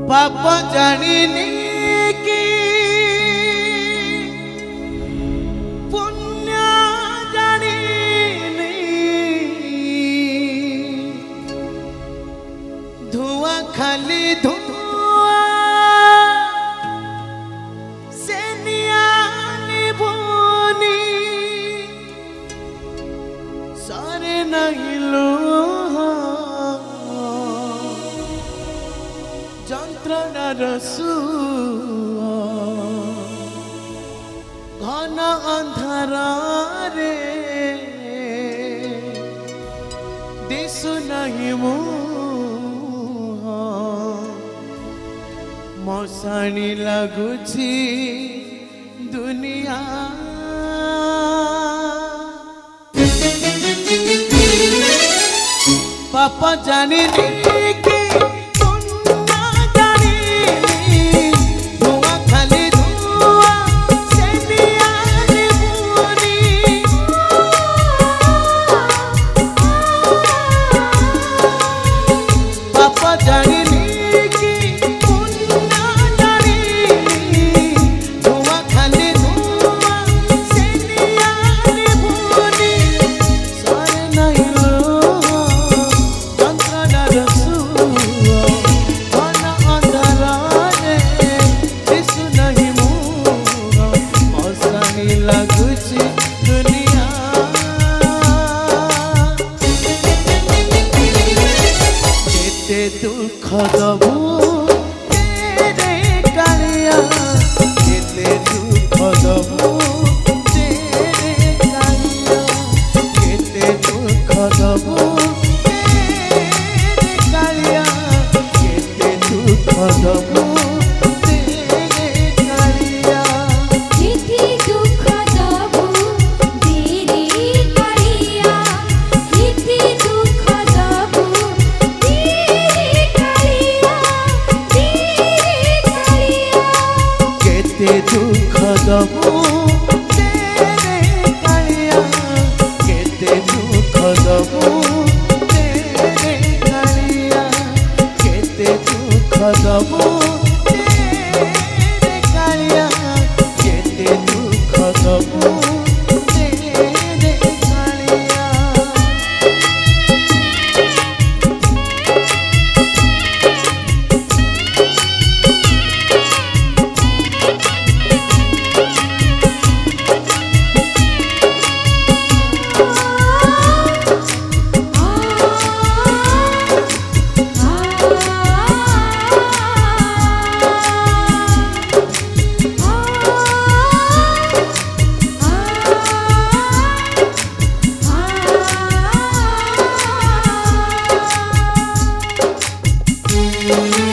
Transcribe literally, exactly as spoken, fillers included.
पाप जानिनी कि पुण्य जानिनी धुआं खाली धुआं से नियानी बुनी सारे नहीं लो যন্ত্রণা রসুয়া ঘন অন্ধারে দিশু নাহি মুহ মশাণী লাগুছি দুনিয়া পাপ জানিনি কি दुख दबू तेरे कालिया केते दुख दबू तेरे कालिया केते दुख दबू तेरे कालिया केते दुख दबू तेरे कालिया केते दुख दबू तेरे कालिया केते दुख दबू केते दुख दबू तेरे कालिया केते दुख दबू तेरे कालिया केते दुख दबू तेरे कालिया केते दुख दबू तेरे कालिया Ah